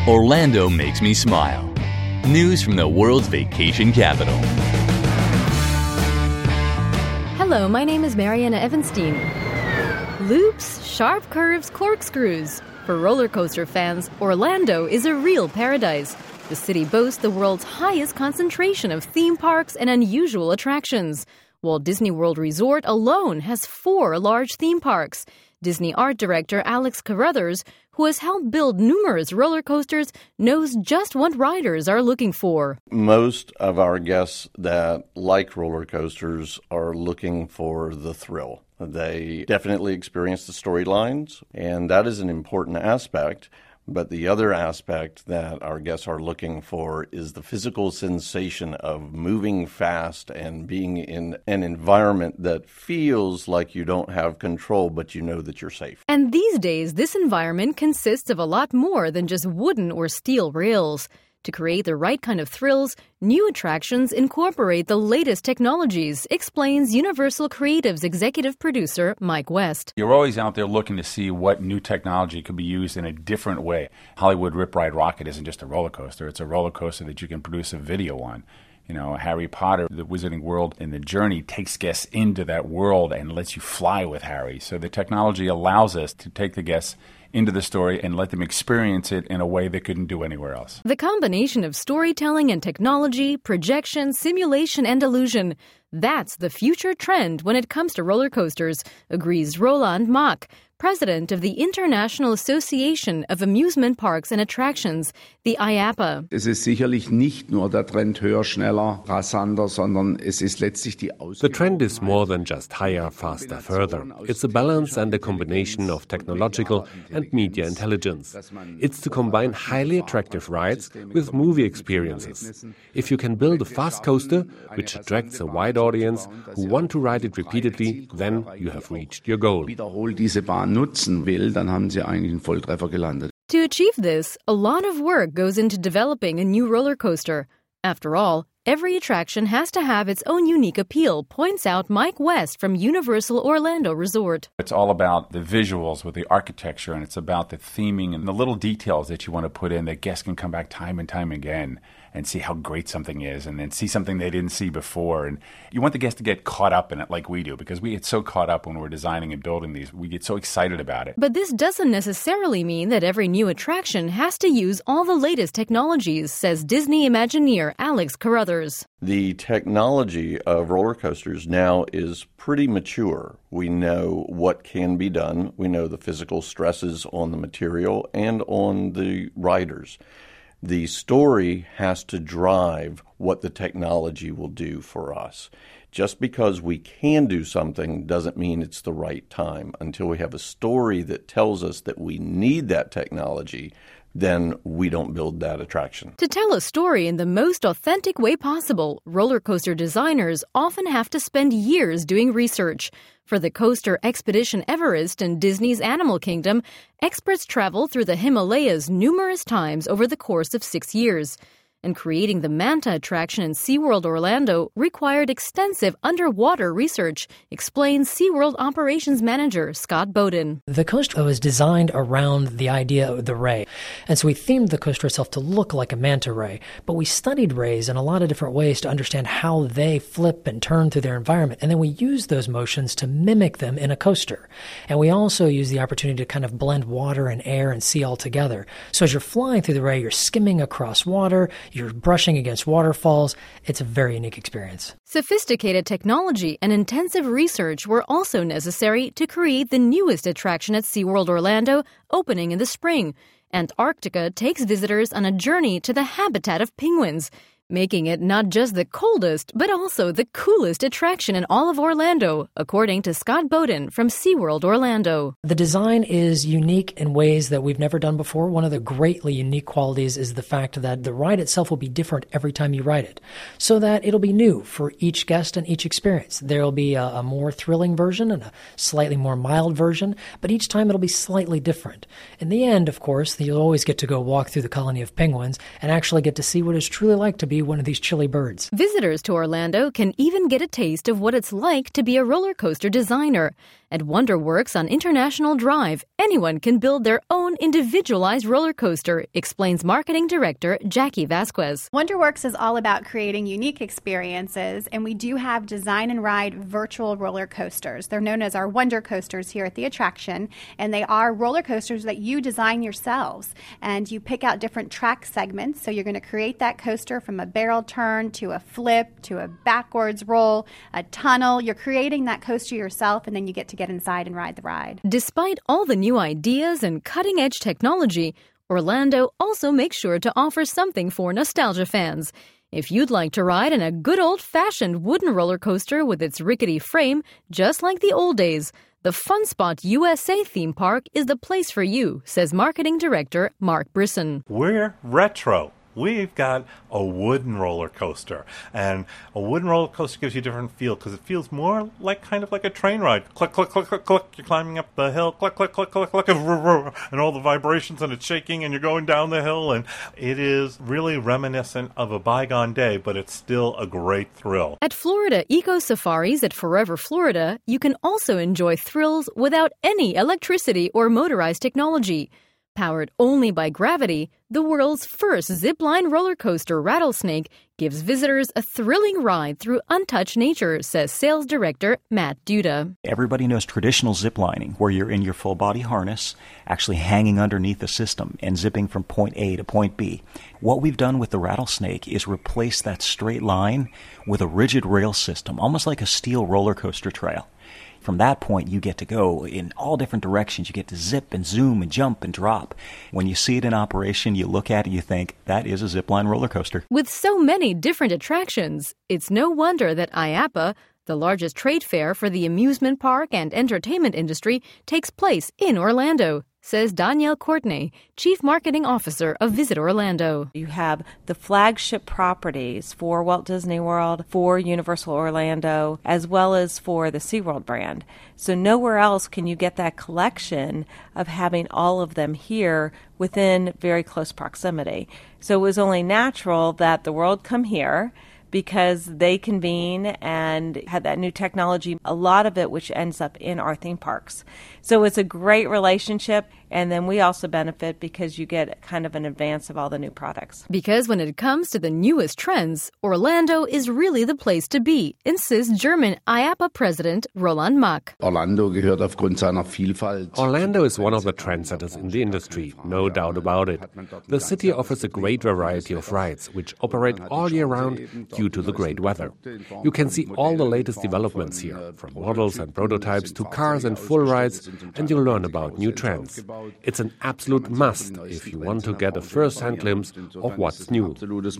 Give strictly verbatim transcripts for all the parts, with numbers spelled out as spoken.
Orlando makes me smile. News from the world's vacation capital. Hello, my name is Mariana Evanstein. Loops, sharp curves, corkscrews. For roller coaster fans, Orlando is a real paradise. The city boasts the world's highest concentration of theme parks and unusual attractions. Walt Disney World Resort alone has four large theme parks. Disney art director Alex Carruthers, who has helped build numerous roller coasters, knows just what riders are looking for. Most of our guests that like roller coasters are looking for the thrill. They definitely experience the storylines, and that is an important aspect. But the other aspect that our guests are looking for is the physical sensation of moving fast and being in an environment that feels like you don't have control, but you know that you're safe. And these days, this environment consists of a lot more than just wooden or steel rails. To create the right kind of thrills, new attractions incorporate the latest technologies, explains Universal Creative's executive producer, Mike West. You're always out there looking to see what new technology could be used in a different way. Hollywood Rip Ride Rocket isn't just a roller coaster. It's a roller coaster that you can produce a video on. You know, Harry Potter, the Wizarding World and the Journey takes guests into that world and lets you fly with Harry. So the technology allows us to take the guests into the story and let them experience it in a way they couldn't do anywhere else. The combination of storytelling and technology, projection, simulation, and illusion, that's the future trend when it comes to roller coasters, agrees Roland Mach, president of the International Association of Amusement Parks and Attractions, the I A P A. Es ist sicherlich nicht nur der Trend höher, schneller, rasanter, sondern es ist letztlich die Ausgabe. The trend is more than just higher, faster, further. It's a balance and a combination of technological and media intelligence. It's to combine highly attractive rides with movie experiences. If you can build a fast coaster which attracts a wide audience who want to ride it repeatedly, then you have reached your goal. Wiederholt diese Bahn nutzen will, dann haben sie eigentlich einen Volltreffer gelandet. To achieve this, a lot of work goes into developing a new roller coaster. After all, every attraction has to have its own unique appeal, points out Mike West from Universal Orlando Resort. It's all about the visuals with the architecture, and it's about the theming and the little details that you want to put in that guests can come back time and time again and see how great something is, and then see something they didn't see before. And you want the guests to get caught up in it like we do, because we get so caught up when we're designing and building these. We get so excited about it. But this doesn't necessarily mean that every new attraction has to use all the latest technologies, says Disney Imagineer Alex Carruthers. The technology of roller coasters now is pretty mature. We know what can be done. We know the physical stresses on the material and on the riders. The story has to drive what the technology will do for us. Just because we can do something doesn't mean it's the right time. Until we have a story that tells us that we need that technology, then we don't build that attraction. To tell a story in the most authentic way possible, roller coaster designers often have to spend years doing research. For the coaster Expedition Everest in Disney's Animal Kingdom, experts travel through the Himalayas numerous times over the course of six years. And creating the Manta attraction in SeaWorld Orlando required extensive underwater research, explains SeaWorld Operations Manager Scott Bowden. The coaster was designed around the idea of the ray. And so we themed the coaster itself to look like a manta ray. But we studied rays in a lot of different ways to understand how they flip and turn through their environment. And then we used those motions to mimic them in a coaster. And we also used the opportunity to kind of blend water and air and sea all together. So as you're flying through the ray, you're skimming across water, you're brushing against waterfalls. It's a very unique experience. Sophisticated technology and intensive research were also necessary to create the newest attraction at SeaWorld Orlando, opening in the spring. Antarctica takes visitors on a journey to the habitat of penguins, making it not just the coldest, but also the coolest attraction in all of Orlando, according to Scott Bowden from SeaWorld Orlando. The design is unique in ways that we've never done before. One of the greatly unique qualities is the fact that the ride itself will be different every time you ride it, so that it'll be new for each guest and each experience. There'll be a, a more thrilling version and a slightly more mild version, but each time it'll be slightly different. In the end, of course, you'll always get to go walk through the colony of penguins and actually get to see what it's truly like to be be one of these chilly birds. Visitors to Orlando can even get a taste of what it's like to be a roller coaster designer. At WonderWorks on International Drive, anyone can build their own individualized roller coaster, explains marketing director Jackie Vasquez. WonderWorks is all about creating unique experiences, and we do have design and ride virtual roller coasters. They're known as our Wonder Coasters here at the attraction, and they are roller coasters that you design yourselves. And you pick out different track segments, so you're going to create that coaster from a barrel turn to a flip to a backwards roll, a tunnel. You're creating that coaster yourself, and then you get to get inside and ride the ride. Despite all the new ideas and cutting-edge technology, Orlando also makes sure to offer something for nostalgia fans. If you'd like to ride in a good old-fashioned wooden roller coaster with its rickety frame, just like the old days, the Fun Spot U S A theme park is the place for you, says marketing director Mark Brisson. We're retro. We've got a wooden roller coaster, and a wooden roller coaster gives you a different feel because it feels more like kind of like a train ride. Click, click, click, click, click. You're climbing up the hill. Click, click, click, click, click, and all the vibrations, and it's shaking, and you're going down the hill, and it is really reminiscent of a bygone day, but it's still a great thrill. At Florida Eco Safaris at Forever Florida, you can also enjoy thrills without any electricity or motorized technology. Powered only by gravity, the world's first zipline roller coaster, Rattlesnake, gives visitors a thrilling ride through untouched nature, says sales director Matt Duda. Everybody knows traditional ziplining, where you're in your full-body harness, actually hanging underneath the system and zipping from point A to point B. What we've done with the Rattlesnake is replace that straight line with a rigid rail system, almost like a steel roller coaster trail. From that point, you get to go in all different directions. You get to zip and zoom and jump and drop. When you see it in operation, you look at it and you think, that is a zipline roller coaster. With so many different attractions, it's no wonder that I A P A, the largest trade fair for the amusement park and entertainment industry, takes place in Orlando, says Danielle Courtney, Chief Marketing Officer of Visit Orlando. You have the flagship properties for Walt Disney World, for Universal Orlando, as well as for the SeaWorld brand. So nowhere else can you get that collection of having all of them here within very close proximity. So it was only natural that the world come here, because they convene and had that new technology, a lot of it which ends up in our theme parks. So it's a great relationship, and then we also benefit because you get kind of an advance of all the new products. Because when it comes to the newest trends, Orlando is really the place to be, insists German I A P A president Roland Mack. Orlando gehört aufgrund seiner Vielfalt. Orlando is one of the trendsetters in the industry, no doubt about it. The city offers a great variety of rides, which operate all year round due to the great weather. You can see all the latest developments here, from models and prototypes to cars and full rides, and you'll learn about new trends. It's an absolute must if you want to get a first-hand glimpse of what's new.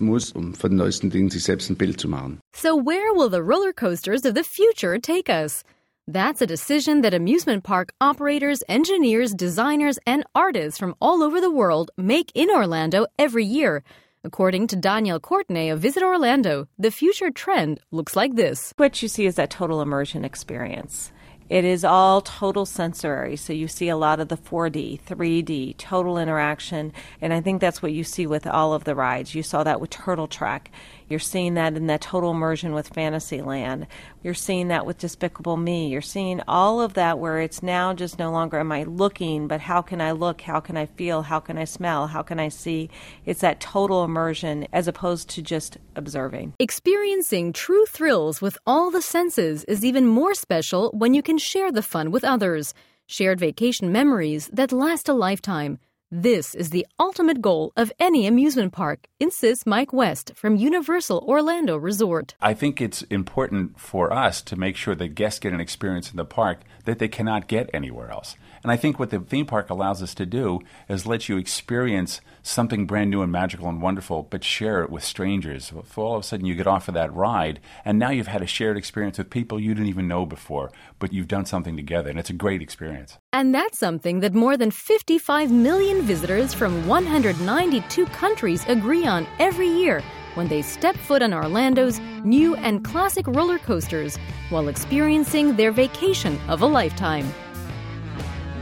So where will the roller coasters of the future take us? That's a decision that amusement park operators, engineers, designers, and artists from all over the world make in Orlando every year. According to Danielle Courtney of Visit Orlando, the future trend looks like this. What you see is that total immersion experience. It is all total sensory, so you see a lot of the four D, three D, total interaction, and I think that's what you see with all of the rides. You saw that with Turtle Track. You're seeing that in that total immersion with Fantasyland. You're seeing that with Despicable Me. You're seeing all of that where it's now just no longer am I looking, but how can I look, how can I feel, how can I smell, how can I see? It's that total immersion as opposed to just observing. Experiencing true thrills with all the senses is even more special when you can share the fun with others. Shared vacation memories that last a lifetime. This is the ultimate goal of any amusement park, insists Mike West from Universal Orlando Resort. I think it's important for us to make sure that guests get an experience in the park that they cannot get anywhere else. And I think what the theme park allows us to do is let you experience something brand new and magical and wonderful, but share it with strangers. So all of a sudden you get off of that ride, and now you've had a shared experience with people you didn't even know before, but you've done something together, and it's a great experience. And that's something that more than fifty-five million visitors from one hundred ninety-two countries agree on every year when they step foot on Orlando's new and classic roller coasters while experiencing their vacation of a lifetime.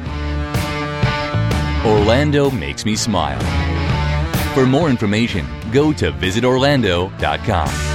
Orlando makes me smile. For more information, go to visit orlando dot com.